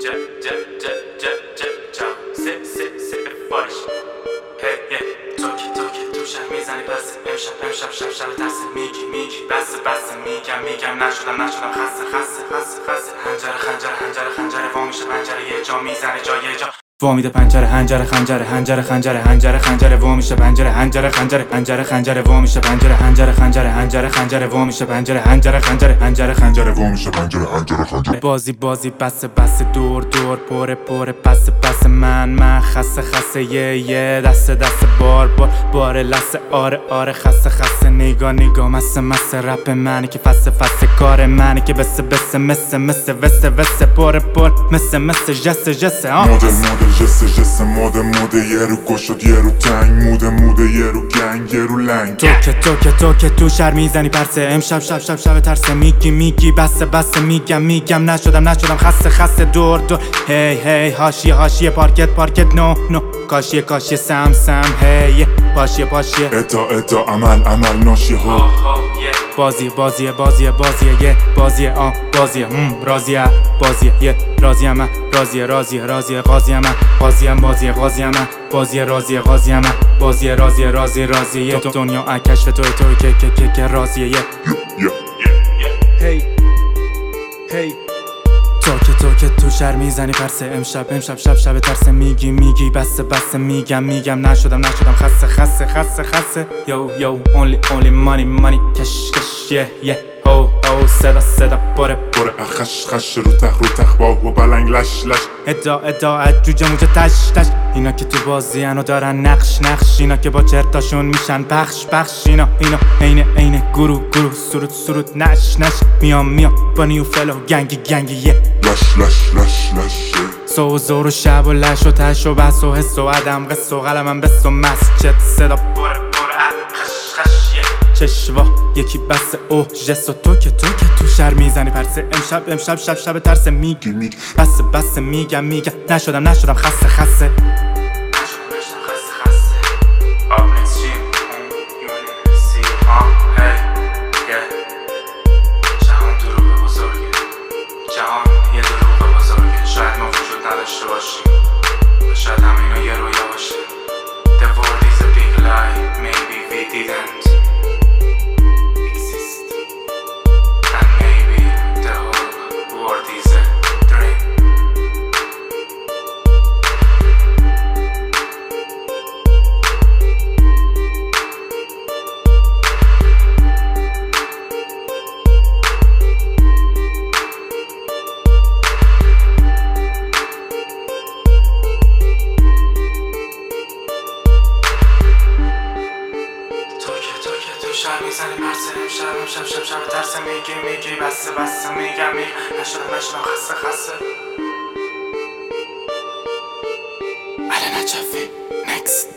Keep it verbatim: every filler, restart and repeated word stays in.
امشب شب شب ترس میگی میگی بس بس میگم میگم نشدم نشدم خسته خسته خسته خسته خنجر خنجر خنجر خنجر وا میشه پنجره یه جا میزنه جای جا وا میده پنجره هنجره خنجره هنجره خنجره هنجره خنجره وا میشه پنجره هنجره خنجره هنجره خنجره وا میشه پنجره هنجره خنجره هنجره خنجره وا میشه پنجره هنجره خنجره هنجره خنجره وا میشه پنجره هنجره خنجره بازی بازی بس بس دور دور پره پره پس پس من من خسته خسته یه یه دست دست بار بار بار لسه آره آره خسته خسته نگاه نگاه مسه مسه رپ منی که فسه فسه کار منی که بسه بسه مسه مسه وسه وسه پره پر مسه مسه جسه جسه مدل مدل جسه جسه موده موده یه رو گشت یه رو تنگ موده موده یه رو گنگ یه رو لنگ تو که تو که تو که تو شر میزنی پرسه امشب شب شب شب ترسه میگی میگی بسه بسه میگم میگم نشدم نشدم خسته خسته دور دور هی هی هاشیه هاشیه پارکت پارکت نو نو کاشیه کاشیه سم سم هی پاشیه پاشیه اتا اتا عمل عمل ناشیه ها بازی بازی بازی بازی یه بازی آ بازی هم رازیه بازی یه رازی هم رازی رازی رازی قاضی هم قاضی هم بازی قاضی هم بازی رازی قاضی هم بازی رازی رازی رازی یه دنیا کشف توی توی که که که که رازیه یه هی هی تو که تو که تو شر میزنی پرسه امشب امشب شب شب ترسه میگی میگی بسه بسه میگم میگم نشدم نشدم خسته خسته خسته خسته یو یو only only money money کش کش یه یه هو هو صدا صدا بره بره خش خش رو تخ رو تخ با و بلنگ لش لش ادا ادا جوجه موجه تش تش اینا که تو بازی هنو دارن نقش نقش اینا که با چرتاشون میشن پخش پخش اینا اینا عین عین گروه گروه سرود سرود نش نش میام میام با نیو فلو گنگی گنگی یه لش لش لش لش سو و زور و شب و لش و تش و بس و حس و عدم قص و قلمم بس و مسجد صدا بره بره خش خش یه چشوا یکی بس او جس و تو که تو که تو شر میزنی پرسه امشب امشب شب شب ترسه میگی میگی بس بس میگم میگم نشدم نشدم خسته خسته شاید همینو یه رویا باشه. The world is a big lie, maybe we didn't exist. And maybe the whole world is a dream. شب میزنی پرسه امشب امشب شب شب ترسه میگی میگی بسه بسه میگم میگم نشدم نشدم خسته خسته علی نجفی next